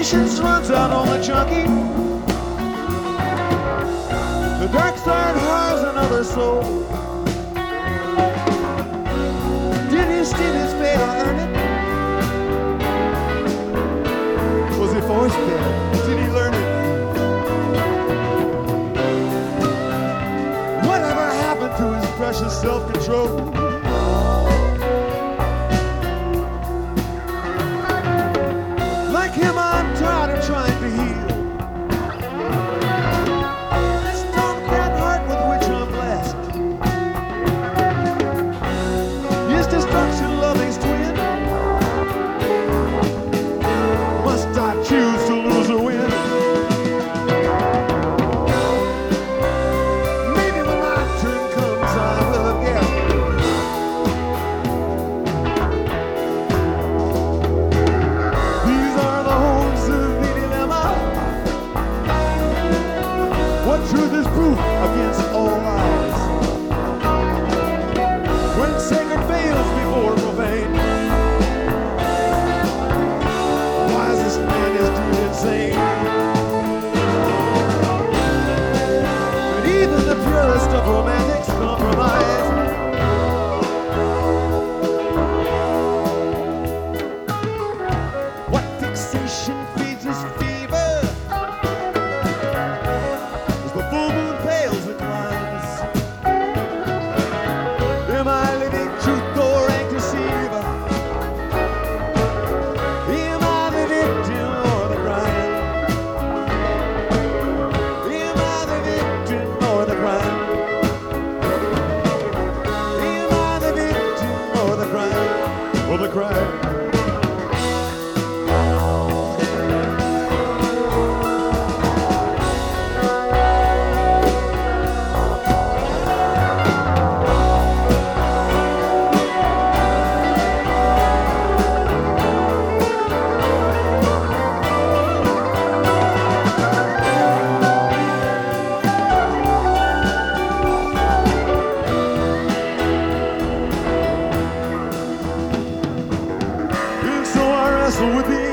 patience runs out on the junkie. The dark side hires another soul. Did he steal his fate or earn it? Was he forced there? Did he learn it? Whatever happened to his precious self-control? Like him, I'm tired of trying to heal this tomcat heart with which I'm blessed. Is destruction loving's twin? Must I choose to lose or win? Maybe when my turn comes, I will get. These are the homes of the dilemma. What truth is proof against all lies? When sacred fails before profane, wisest man is too insane. But even the purest of romantics compromise. What fixation feeds his fever? As the full moon pales and climbs. Am I living truth or deceiver? Am I the victim or the crime? Am I the victim or the crime? Am I the victim or the crime? Or the crime? And so I wrestle with the